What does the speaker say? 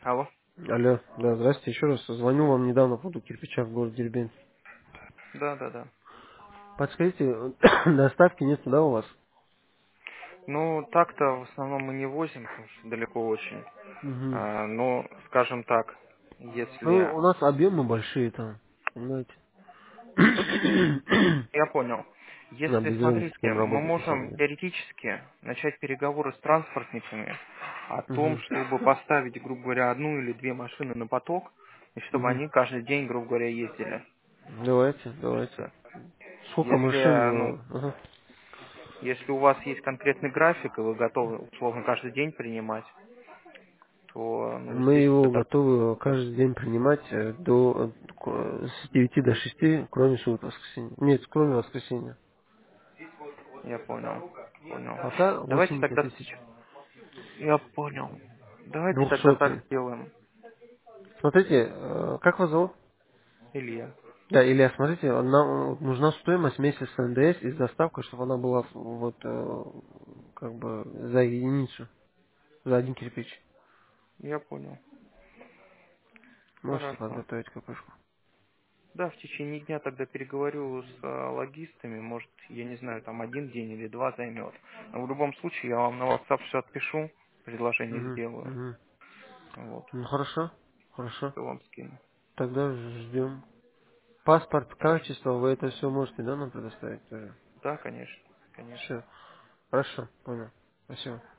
Алло. Алло, да, здрасте, еще раз. Звоню вам недавно по поводу кирпича в городе Дербент. Да, да, да. Подскажите, доставки нет, да, у вас? Ну, так-то в основном мы не возим, потому что далеко очень. Угу. Но, скажем так, Ну, если... у нас объемы большие там, понимаете? Я понял. Да, Если, без разницы, с смотрите, кем мы работать, на самом можем деле. теоретически начать переговоры с транспортниками о том, Угу. чтобы поставить, грубо говоря, одну или две машины на поток, и чтобы Угу. они каждый день, грубо говоря, ездили. Давайте, То давайте. есть, Сколько машин? если, ну, Ага. если у вас есть конкретный график, и вы готовы, условно, каждый день принимать, то, ну, Мы естественно, его тогда готовы каждый день принимать с 9 до 6, кроме субботы, воскресенья. Нет, кроме воскресенья. я понял, понял. Пока Давайте 80 тогда, тысяч. я понял. Давайте тогда так 200. сделаем, Смотрите, как вас зовут? Илья. Да, Илья, смотрите, нам нужна стоимость вместе с НДС и с доставкой, чтобы она была вот как бы за единицу, за один кирпич. Я понял. Можете Хорошо. подготовить КПшку. Да, в течение дня тогда переговорю с логистами. Может, я не знаю, там один день или два займет. Но в любом случае я вам на WhatsApp все отпишу, предложение Угу, сделаю. угу. Вот. Ну хорошо, хорошо. Все вам скину. Тогда ждем. Паспорт, качество, вы это все можете, да, нам предоставить тоже? Да, конечно. Конечно. Все. Хорошо, понял. Спасибо.